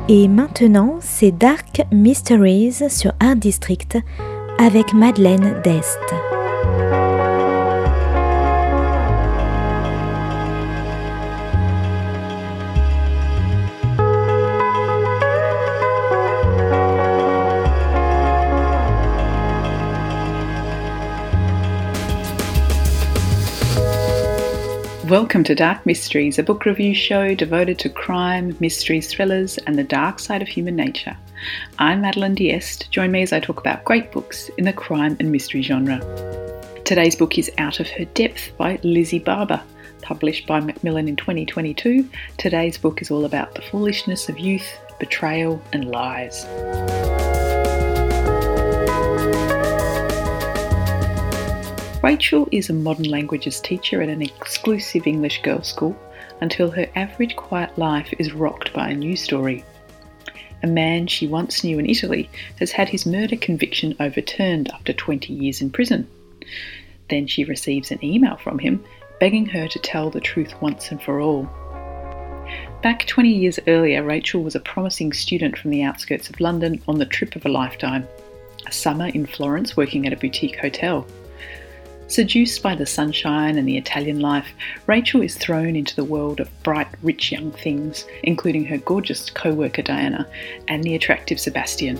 Et maintenant, c'est Dark Mysteries sur Art District avec Madeleine Dest. Welcome to Dark Mysteries, a book review show devoted to crime, mysteries, thrillers, and the dark side of human nature. I'm Madeleine D'Este. Join me as I talk about great books in the crime and mystery genre. Today's book is Out of Her Depth by Lizzie Barber. Published by Macmillan in 2022, today's book is all about the foolishness of youth, betrayal, and lies. Rachel is a modern languages teacher at an exclusive English girls' school until her average quiet life is rocked by a news story. A man she once knew in Italy has had his murder conviction overturned after 20 years in prison. Then she receives an email from him begging her to tell the truth once and for all. Back 20 years earlier, Rachel was a promising student from the outskirts of London on the trip of a lifetime, a summer in Florence working at a boutique hotel. Seduced by the sunshine and the Italian life, Rachel is thrown into the world of bright, rich young things, including her gorgeous co-worker Diana and the attractive Sebastian.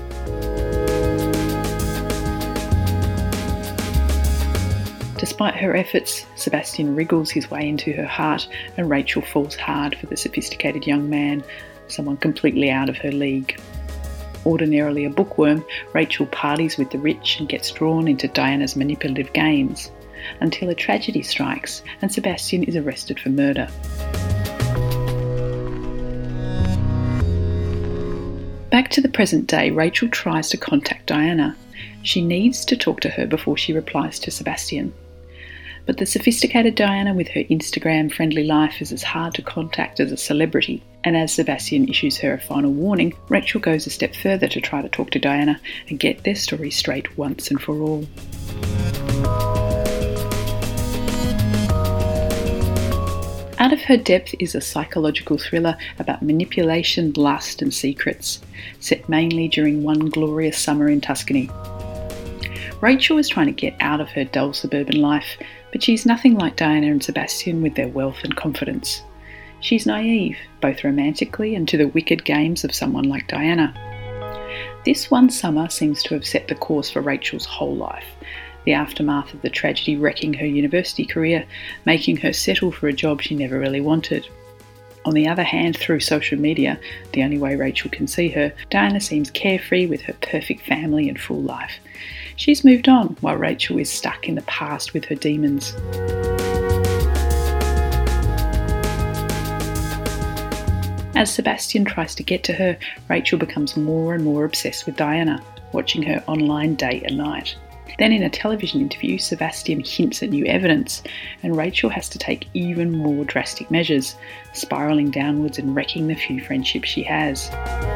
Despite her efforts, Sebastian wriggles his way into her heart and Rachel falls hard for the sophisticated young man, someone completely out of her league. Ordinarily a bookworm, Rachel parties with the rich and gets drawn into Diana's manipulative games, until a tragedy strikes and Sebastian is arrested for murder. Back to the present day, Rachel tries to contact Diana. She needs to talk to her before she replies to Sebastian. But the sophisticated Diana with her Instagram-friendly life is as hard to contact as a celebrity, and as Sebastian issues her a final warning, Rachel goes a step further to try to talk to Diana and get their story straight once and for all. Out of Her Depth is a psychological thriller about manipulation, lust and secrets, set mainly during one glorious summer in Tuscany. Rachel is trying to get out of her dull suburban life, but she's nothing like Diana and Sebastian with their wealth and confidence. She's naive, both romantically and to the wicked games of someone like Diana. This one summer seems to have set the course for Rachel's whole life, the aftermath of the tragedy wrecking her university career, making her settle for a job she never really wanted. On the other hand, through social media, the only way Rachel can see her, Diana seems carefree with her perfect family and full life. She's moved on, while Rachel is stuck in the past with her demons. As Sebastian tries to get to her, Rachel becomes more and more obsessed with Diana, watching her online day and night. Then in a television interview, Sebastian hints at new evidence, and Rachel has to take even more drastic measures, spiralling downwards and wrecking the few friendships she has.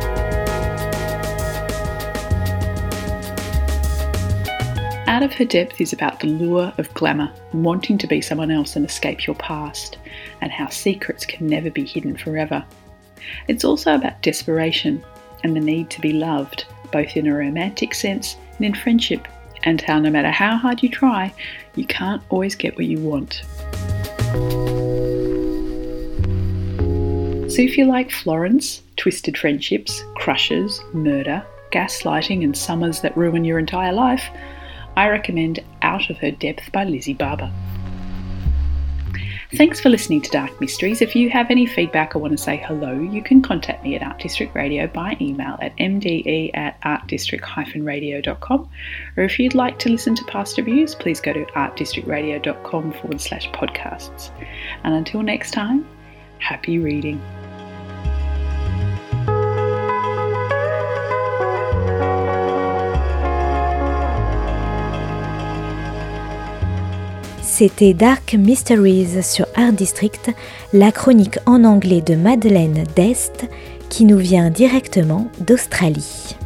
Out of Her Depth is about the lure of glamour, wanting to be someone else and escape your past, and how secrets can never be hidden forever. It's also about desperation and the need to be loved, both in a romantic sense and in friendship, and how no matter how hard you try, you can't always get what you want. So if you like Florence, twisted friendships, crushes, murder, gaslighting and summers that ruin your entire life, I recommend Out of Her Depth by Lizzie Barber. Thanks for listening to Dark Mysteries. If you have any feedback or want to say hello, you can contact me at Art District Radio by email at mde@artdistrict-radio.com, or if you'd like to listen to past reviews, please go to artdistrictradio.com/podcasts. And until next time, happy reading. C'était Dark Mysteries sur Art District, la chronique en anglais de Madeleine Dest qui nous vient directement d'Australie.